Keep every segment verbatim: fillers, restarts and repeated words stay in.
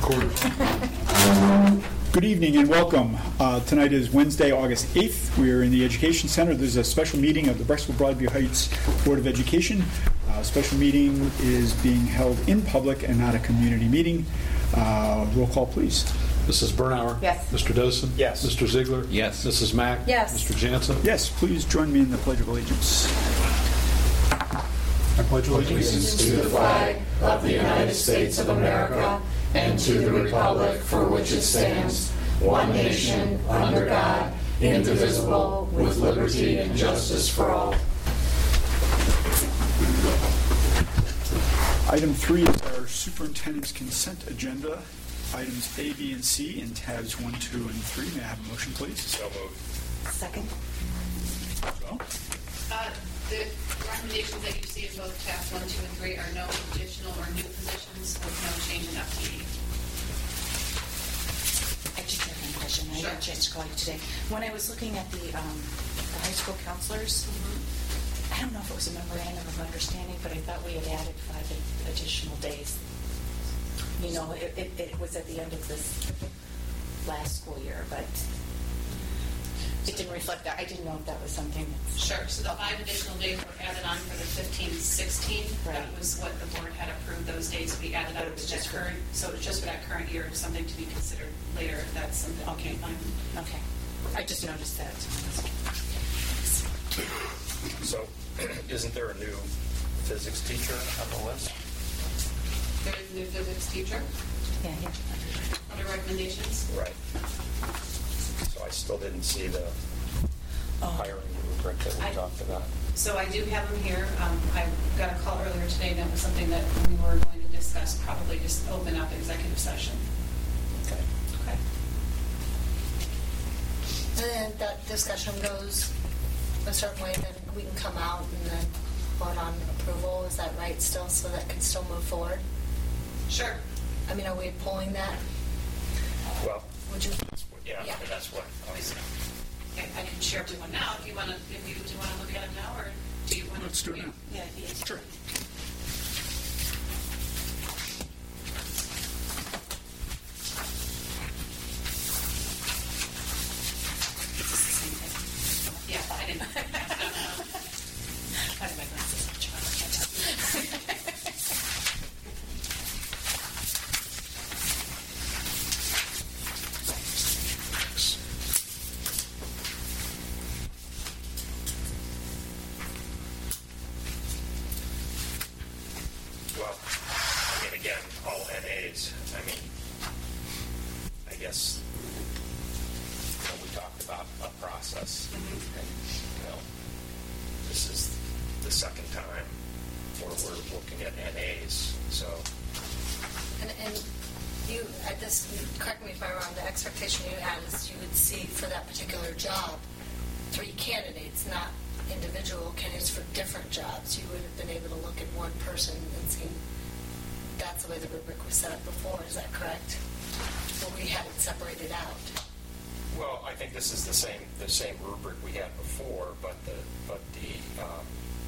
Good evening and welcome. Uh, tonight is Wednesday, August eighth. We are in the Education Center. This is a special meeting of the Brecksville Broadview Heights Board of Education. Uh, special meeting is being held in public and not a community meeting. Uh, roll call, please. Missus Bernauer? Yes. Mister Dosen? Yes. Mister Ziegler? Yes. Missus Mack? Yes. Mister Jansen? Yes, please join me in the Pledge of Allegiance. I pledge allegiance to the flag of the United States of America and to the republic for which it stands, one nation, under God, indivisible, with liberty and justice for all. Item three is our superintendent's consent agenda. Items A, B, and C in tabs one, two, and three. May I have a motion, please? So moved. Second. So, Uh, the recommendations that you see in both tabs one, two, and three are no additional or new positions with no change in F T E. I just have one question. I Sure. had a chance to call you today. When I was looking at the, um, the high school counselors, I don't know if it was a memorandum of understanding, but I thought we had added five additional days. You know, it, it, it was at the end of this last school year, but it didn't reflect that. I didn't know if that was something. Sure, so the five additional days were added on for the fifteen sixteen. Right. That was what the board had approved, those days we added But on it was to that just for- current, so it's just for that current year, something to be considered later if that's something. Okay, fine. Okay. I just noticed that. So, isn't there a new physics teacher on the list? There is a new physics teacher Yeah, yeah. under recommendations. Right. So I still didn't see the Oh. hiring rubric that we I- talked about. So I do have them here. Um, I got a call earlier today, and that was something that we were going to discuss, probably just open up executive session. Okay. Okay. And then that discussion goes a certain way, then we can come out and then vote on approval. Is that right still, so that can still move forward? Sure. I mean, are we pulling that? Well, Would you? that's what- yeah, Yeah. that's what I was. I I can share one now if you want to. If you do you want to look at it now, or do you want to? Let's do it now. Yeah. yes. Sure. It's the same thing. Yeah. I didn't. I don't know. I have my glasses on, John. I can't tell. Well, I mean, again, all N As, I mean, I guess, you know, we talked about a process, and, you know, this is the second time where we're looking at N As, so, And, and you, at this, correct me if I'm wrong, the expectation you had is you would see for that particular job three candidates, not individual candidates for different jobs. You would have been able to look at one person and see that's the way the rubric was set up before. Is that correct? Or we had it separated out? well, I think this is the same, the same rubric we had before, but the, but the, um,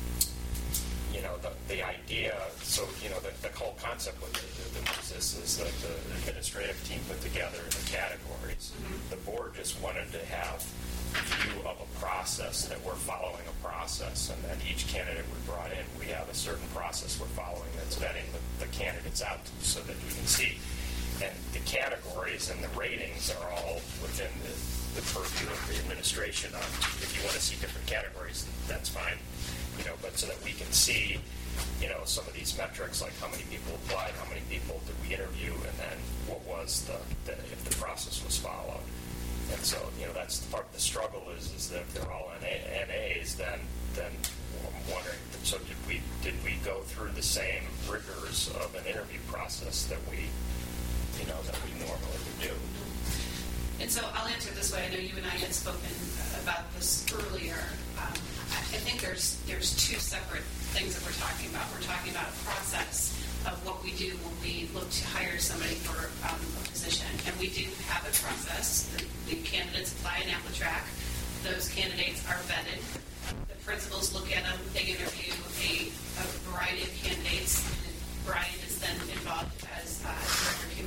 you know, the, the idea, so, you know, the, the whole concept with the, the, this is that the administrative team put together the categories. The board just wanted to have a view of a process, that we're following a process, and that each candidate we brought in, we have a certain process we're following that's vetting the, the candidates out so that we can see. And the categories and the ratings are all within the, the purview of the administration. On if you want to see different categories, that's fine. You know, but so that we can see, you know, some of these metrics, like how many people applied, how many people did we interview, and then what was the, the if the process was followed. And so, you know, that's the part of the struggle is is that if they're all N As, then then I'm wondering. So did we did we go through the same rigors of an interview process that we, you know, that we normally would do? And so I'll answer it this way. I know you and I had spoken about this earlier. Um, I I think there's there's two separate things that we're talking about. We're talking about a process of what we do when we look to hire somebody for um, a position. And we do have a process. The, the candidates apply an AppleTrack. Those candidates are vetted. The principals look at them. They interview a, a variety of candidates. Brian is then involved as uh, Director of Human Resources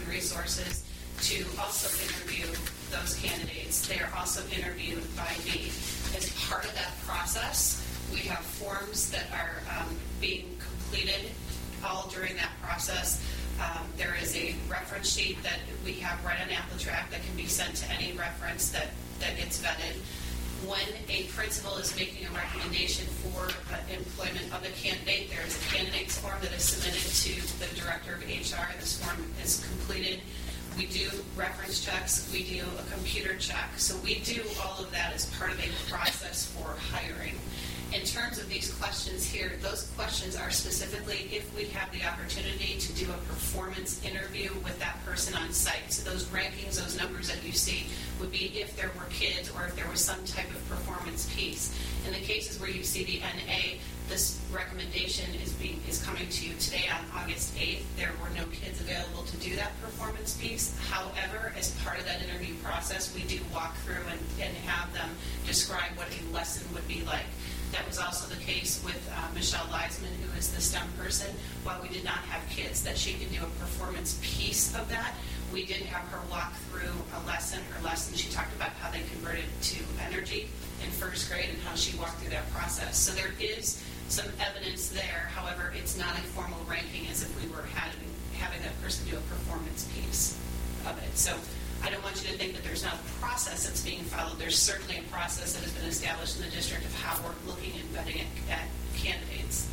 resources to also interview those candidates. They are also interviewed by me. As part of that process, we have forms that are um, being completed all during that process. Um, there is a reference sheet that we have right on AppleTrack that can be sent to any reference that, that gets vetted. When a principal is making a recommendation for uh, employment of a candidate, there is a candidates form that is submitted to the director of H R. This form is completed. We do reference checks. We do a computer check. So we do all of that as part of a process for hiring. In terms of these questions here, those questions are specifically if we have the opportunity to do a performance interview with that person on site. So those rankings, those numbers that you see would be if there were kids or if there was some type of performance piece. In the cases where you see the N A, this recommendation is being is coming to you today on August eighth. There were no kids available to do that performance piece. However, as part of that interview process, we do walk through and, and have them describe what a lesson would be like. That was also the case with uh, Michelle Leisman, who is the STEM person. While we did not have kids, that she could do a performance piece of that, we did have her walk through a lesson. Her lesson, she talked about how they converted to energy in first grade and how she walked through that process. So there is some evidence there. However, it's not a formal ranking as if we were having, having that person do a performance piece of it. So I don't want you to think that there's not a process that's being followed. There's certainly a process that has been established in the district of how we're looking and vetting at, at candidates.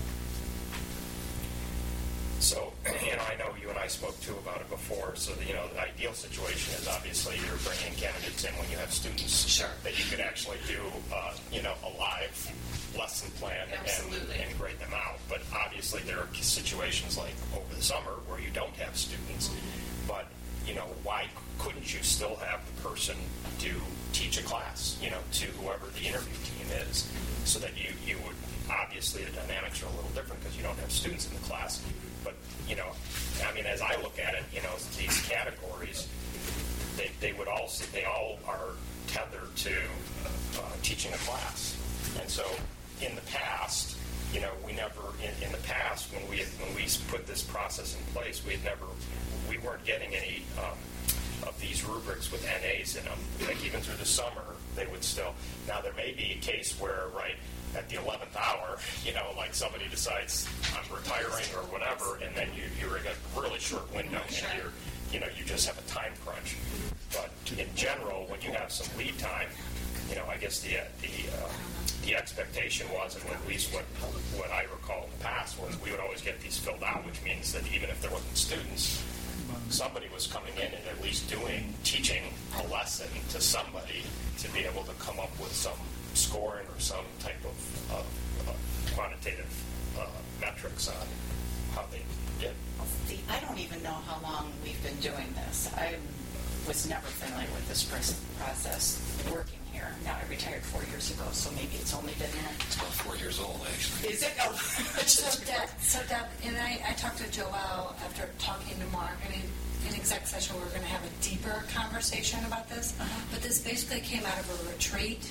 So, you know, I know you and I spoke too about it before. So, the, you know, the ideal situation is obviously you're bringing candidates in when you have students Sure. that you could actually do, uh, you know, a live lesson plan and, Absolutely. and grade them out. But obviously there are situations like over the summer where you don't have students. Mm-hmm. But, you know, why couldn't you still have the person do teach a class, you know, to whoever the interview team is, so that you, you would, obviously the dynamics are a little different because you don't have students in the class. But, you know, I mean, as I look at it, you know, these categories, they, they would all, they all are tethered to uh, teaching a class. And so in the past, you know, we never, in, in the past, when we had, when we put this process in place, we had never, we weren't getting any um, of these rubrics with N As in them. Like even through the summer, they would still, now there may be a case where, right, at the eleventh hour, you know, like somebody decides I'm retiring or whatever, and then you, you're in a really short window, and you're, you know, you just have a time crunch. But in general, when you have some lead time, you know, I guess the the uh, the expectation was, and at least what what I recall in the past was, we would always get these filled out, which means that even if there wasn't students, somebody was coming in and at least doing teaching a lesson to somebody to be able to come up with some scoring or some type of uh, uh, quantitative uh, metrics on how they did. See, I don't even know how long we've been doing this. I was never familiar with this process working here. Now, I retired four years ago, so maybe it's only been there. It's about four years old, actually. Is it? Oh. So, Deb, so Deb, and I, I talked to Joelle after talking to Mark. I mean, in exec session, we're going to have a deeper conversation about this. Uh-huh. But this basically came out of a retreat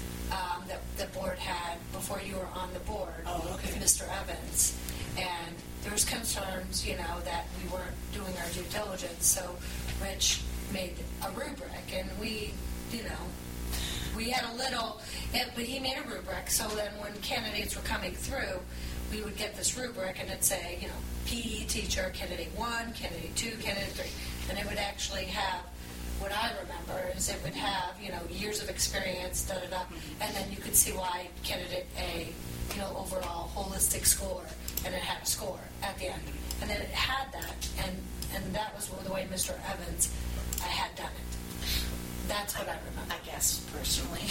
um, that the board had before you were on the board oh, okay. with Mister Evans. And there was concerns, you know, that we weren't doing our due diligence. So Rich made a rubric, and we, you know, we had a little, it, but he made a rubric, so then when candidates were coming through, we would get this rubric, and it'd say, you know, P E teacher, candidate one, candidate two, candidate three, and it would actually have, what I remember is it would have, you know, years of experience, da-da-da, and then you could see why candidate A, you know, overall holistic score, and it had a score at the end. And then it had that, and, and that was the way Mister Evans I had done it. That's what I remember. I guess, personally.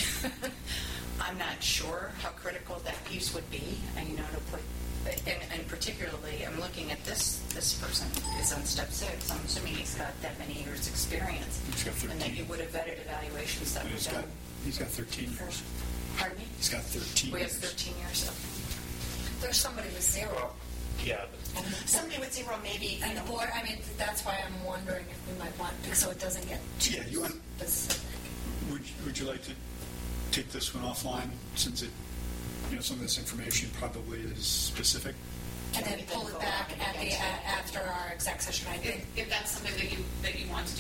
I'm not sure how critical that piece would be, and you know, to put, and, and particularly, I'm looking at this, this person is on step six. I'm assuming he's got that many years' experience. He's got thirteen. And that you would have vetted evaluations that were He's done. got, he's got thirteen years. Pardon me? He's got thirteen We have years. thirteen years. So. There's somebody with zero. Well, yeah. Somebody with zero, maybe, you And know. the board, I mean, that's why I'm wondering if we might want, so it doesn't get too Yeah, you want, specific. would, would you like to take this one offline, since it, you know, some of this information probably is specific? And then pull it back at the, a- after our exec session, I think. If, if that's something that you that you want to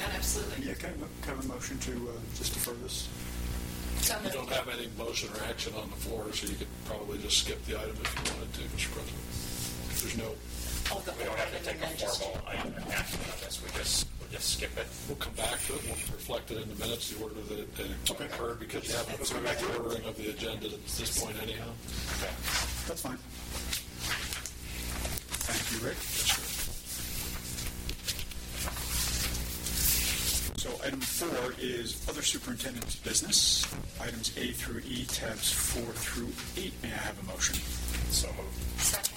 absolutely. Yeah, can I, can I have a motion to uh, just defer this? So You don't have any motion or action on the floor, so you could probably just skip the item if you wanted to, Mister President. If there's no, Oh, the We don't have to and take a then just- formal item action on this, we just, we'll just skip it. we'll come back to it, we'll reflect it in the minutes, the order that it that it occurred, because you haven't approved the ordering of the agenda at this point anyhow. Okay. That's fine. Thank you, Rick. So item four is other superintendent's business. Items A through E, tabs four through eight. May I have a motion? So moved. Second.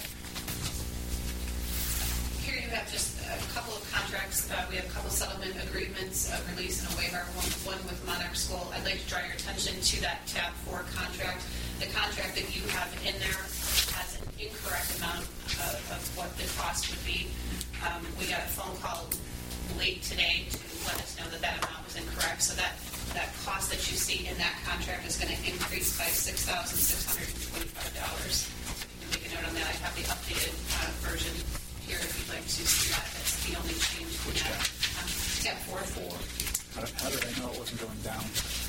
Here you have just a couple of contracts. Uh, we have a couple settlement agreements, a release and a waiver, one, one with Monarch School. I'd like to draw your attention to that tab four contract. The contract that you have in there has an incorrect amount of, of what the cost would be. Um, we got a phone call late today to let us know that that amount was incorrect. So that, that cost that you see in that contract is going to increase by six thousand six hundred twenty-five dollars. You can make a note on that. I have the updated uh, version here if you'd like to see that. That's the only change. Which tab? Um, tab four. Four. How, how did I know it wasn't going down?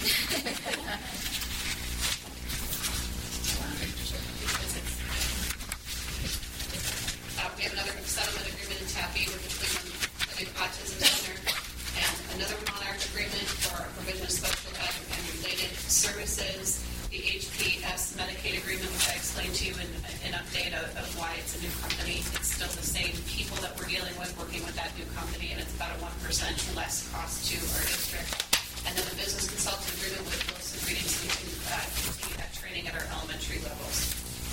Uh, we have another settlement agreement in tab B with the Cleveland Clinic Autism Center, and another Monarch agreement for provision of special ed and related services. The H P S Medicaid agreement, which I explained to you in an update of, of why it's a new company. It's still the same people that we're dealing with working with that new company, and it's about a one percent less cost to our district. And then the business consultant agreement with Wilson Reading, so we can uh, continue that training at our elementary levels.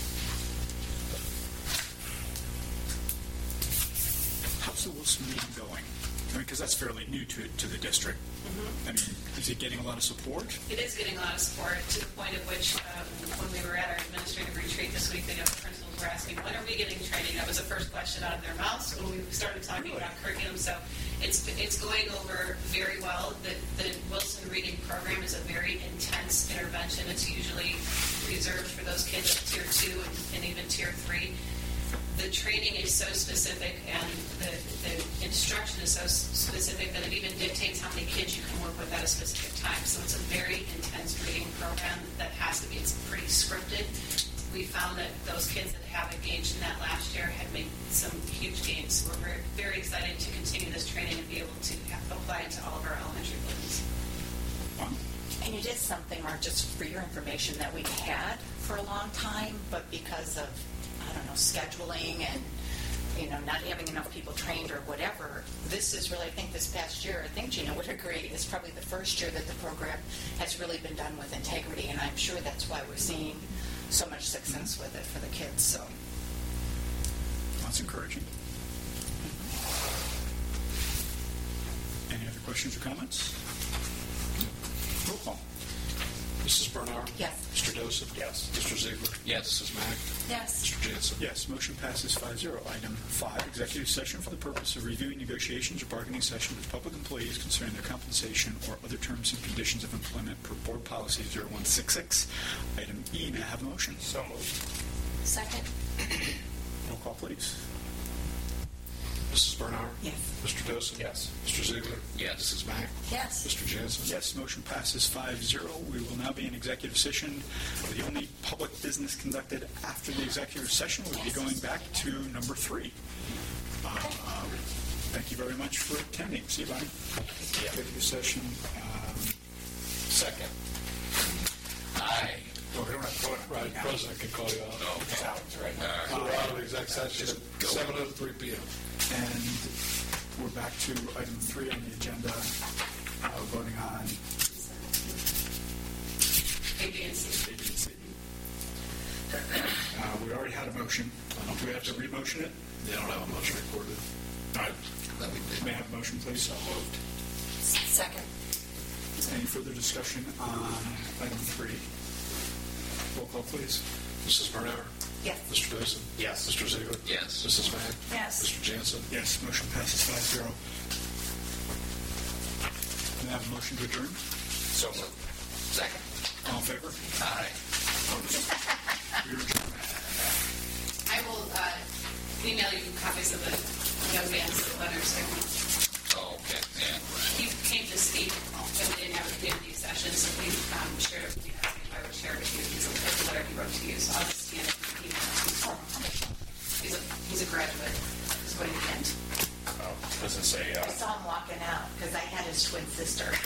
How's the Wilson meeting going? I mean, because that's fairly new to to the district. Mm-hmm. I mean, is it getting a lot of support? It is getting a lot of support, to the point at which, um, when we were at our administrative retreat this week, the principals were asking, when are we getting training? That was the first question out of their mouths when we started talking about curriculum. So it's it's going over very well. The, the Wilson Reading program is a very intense intervention. It's usually reserved for those kids at tier two and, and even tier three. The training is so specific and the, the instruction is so specific that it even dictates how many kids you can work with at a specific time. So it's a very intense reading program that has to be, it's pretty scripted. We found that those kids that have engaged in that last year had made some huge gains. We're very, very excited to continue this training and be able to apply it to all of our elementary buildings. Wow. And it is something, Mark, just for your information, that we've had for a long time, but because of, I don't know, scheduling and, you know, not having enough people trained or whatever, this is really, I think this past year, I think Gina would agree, is probably the first year that the program has really been done with integrity, and I'm sure that's why we're seeing so much success with it for the kids, so. That's encouraging. Any other questions or comments? Roll call. Missus Bernauer? Yes. Mister Dosen? Yes. Mister Ziegler? Yes. Missus Mack? Yes. Mister Jansen? Yes, motion passes five zero. Item five, executive session for the purpose of reviewing negotiations or bargaining session with public employees concerning their compensation or other terms and conditions of employment per board policy zero one six six. Item E, may I have a motion? So moved. Second. Roll call, please. Missus Bernauer? Yes. Mister Dosen? Yes. Mister Ziegler? Yes. Missus Mack? Yes. Mister Jansen? Yes, motion passes five zero. We will now be in executive session. The only public business conducted after the executive session will be going back to number three. Uh, uh, Thank you very much for attending. See you, Bonnie. Executive session. um, Second. Aye. Oh, we don't have to vote on it Right, President can call you out. It's out, right? So we're out of exec session at seven oh three p.m. And we're back to item three on the agenda, uh, voting on A, B, and C. A, B, and C. Uh, We already had a motion. Do we have to re-motion it? They don't have a motion recorded. All right. That we did. May I have a motion, please? So moved. Second. Any further discussion on item three? Roll call, please. Missus Bernauer? Yes. Mister Dosen? Yes. Mister Ziegler? Yes. Missus Mack? Yes. Mister Jansen? Yes, motion passes five zero. May I have a motion to adjourn? So moved. Second. All in favor? Aye. We are adjourned. I will uh, email you copies of the no advance letters. Oh, okay. Yeah. You who's a graduate is going to Kent. Oh, doesn't say, I uh, saw him walking out because I had his twin sister.